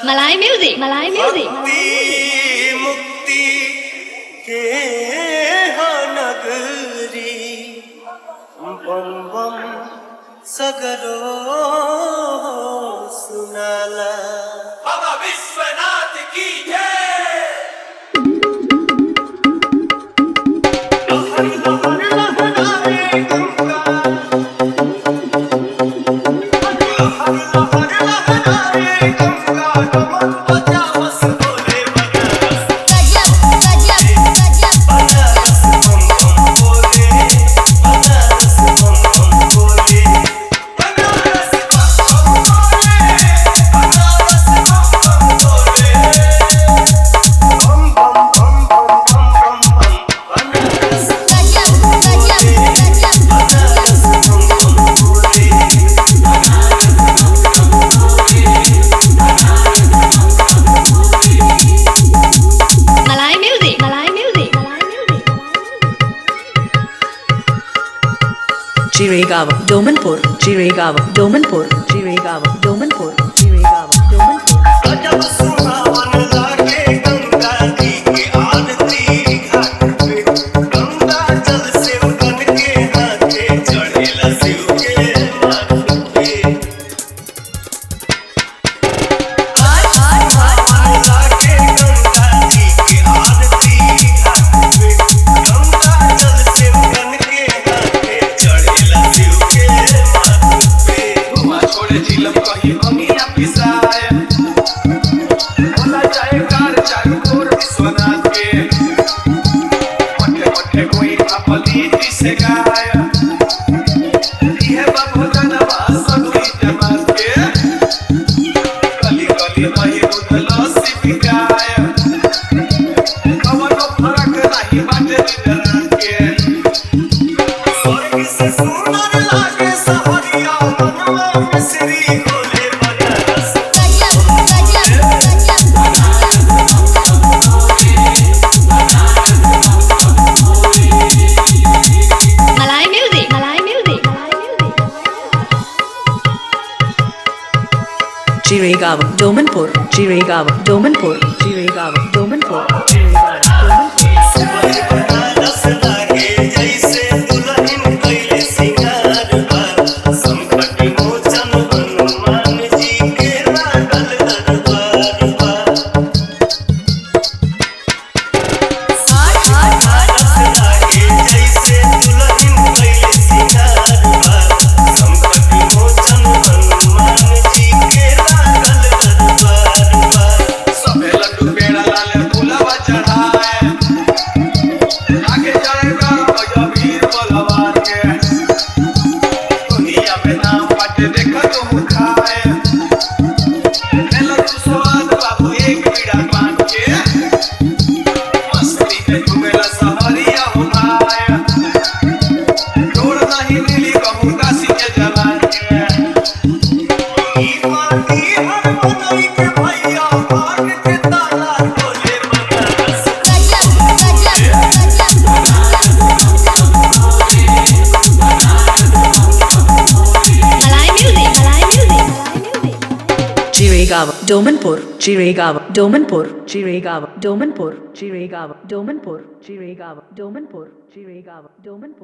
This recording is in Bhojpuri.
Malay music, Malay music. भक्ति मुक्ति के हो नगरी बम बम सगरो सुनाला बाबा विश्वनाथ की जय। लहर लहर लहराए गंगा, लहर लहर लहराए गंगा, कमल बजावस बोले बनारस, बनारस बम बम बोले, बनारस बम बम बोले, बनारस बम बम बोले, बनारस बम बम बोले, बम बम बम बम बम बम बम, बनारस बम बम बोले, बनारस बम बम बोले, Malay music, Malay music, Malay music. Jiregaon, Domanpur, Jiregaon, Domanpur, Jiregaon, Domanpur, Jiregaon, Domanpur. अजब सुहावन लागे गंगा जी की आरती घाट पे, गंगा जल शिव बन के हाथे चढ़ेला शिव के माथे पे। सुहावन लागे गंगा जी की आरती घाट पे, गंगा जल शिव बन के हाथे चढ़ेला शिव के माथे पे। धुआं छोड़े झिलम कहीं भंगिया पिसाए, बोला जाए कार चारू ओर विश्वनाथ के, मठे मठे कोई अपनी से गाय, ये बाबू जनवा सगुई जमात के, गली गली रही उधला सिपिकाय, कवनो फरक नहीं बाटे दिन रात के। स्वर्ग से सुंदर लागे सहरिया, मनवा मिसरी बोले Banaras, Malay music, Malay music, Malay music. Jiregaon, Domanpur, Jiregaon, Domanpur, Jiregaon, Domanpur, Jiregaon, Domanpur. Banaras लागे जैसे दुल्हन कइले सिंगार बा, संकट मोचन हनुमान जी के लागल दरबार बा। बनारस लागे जैसे दुल्हन कइले सिंगार बा, संकट मोचन हनुमान जी के लागल दरबार बा। सबे लड्डू पेड़ा लाल फूलवा चढ़ाए, आगे जाएगा भैया वीर बलवान के, दुनिया में नाम बाटे देखा तुम खाए, लेलो तू स्वाद बाबू एक बीड़ा पान के, मस्ती में घूमेला सहरिया हो भाई, जोड़ नहीं मिली कहूँ काशी के जवान के। ई माटी हर बनाई के भैया भाग के ताला खोले Banaras, Malay music, Malay music, Malay music. Jiregaon, Domanpur, Jiregaon, Domanpur, Jiregaon, Domanpur, Jiregaon, Domanpur, Jiregaon, Domanpur, Jiregaon, Domanpur.